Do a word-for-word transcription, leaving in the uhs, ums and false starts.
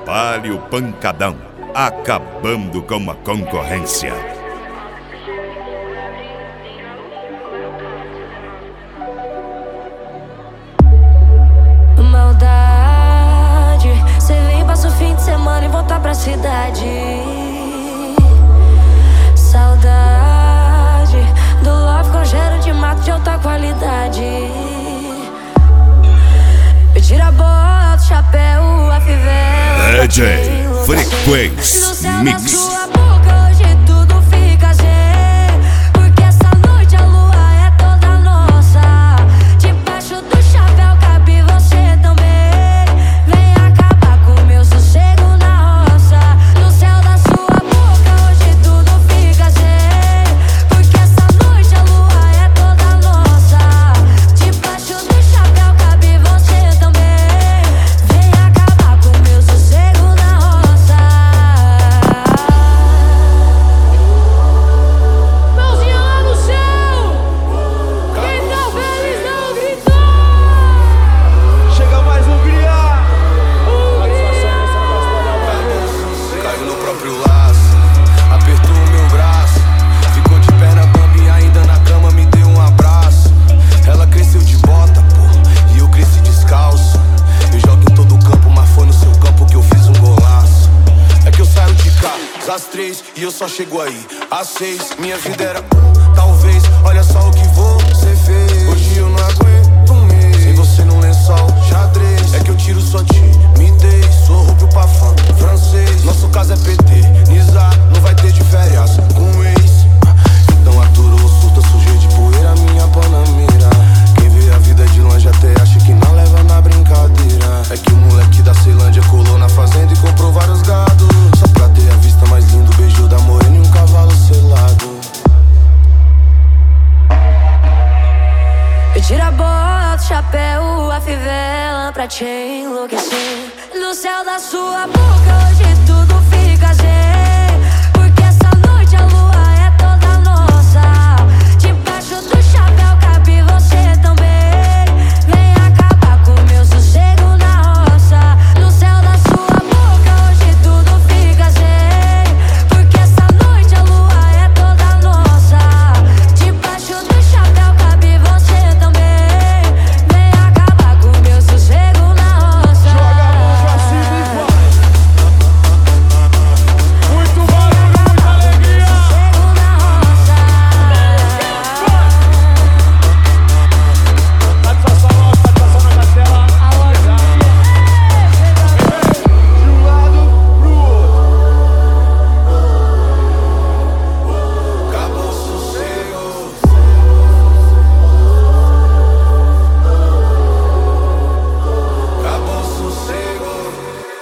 Trabalho pancadão, acabando com a concorrência. Maldade, cê vem, passa o fim de semana e volta pra cidade. Saudade do love com cheiro de mato de alta qualidade. Eu tiro a bota, o chapéu, a fivela. D J Frequência Mix. Sua boca hoje tudo fica zen, porque essa noite a lua é toda nossa. Debaixo do chapéu cabe você também. Vem acabar com meu sossego na roça. No céu da sua boca hoje tudo fica zen, porque essa noite a lua é toda nossa. Debaixo do chapéu cabe você também. Vem acabar com meu sossego na roça. Mãozinha lá no céu, quem tá feliz não gritou. Chega mais um criar. Caiu no próprio laço, apertou o meu braço. Ficou de perna bamba e ainda na cama me deu um abraço. Ela cresceu de bota, pô, e eu cresci descalço. Eu jogo em todo o campo, mas foi no seu campo que eu fiz um golaço. É que eu saio de cá às três e eu só chego aí às seis. Minha vida era um, talvez, olha só o que você fez. Hoje eu não aguento um mês sem você no lençol, xadrez. É que eu tiro sua timidez, sou rubro pra fã, francês. Nosso caso é P T, Nizar, não vai ter de férias com ex. Então aturou o surto, sujei de poeira minha panamera. Quem vê a vida de longe até acha que não leva na brincadeira. É que o moleque da Ceilândia colou na fazenda e comprou vários gados, só pra ter a vista mais linda, o beijo da morena e um cavalo selado. Eu tiro a bota, o chapéu, a fivela pra te enlouquecer. No céu da sua boca hoje tudo fica zen.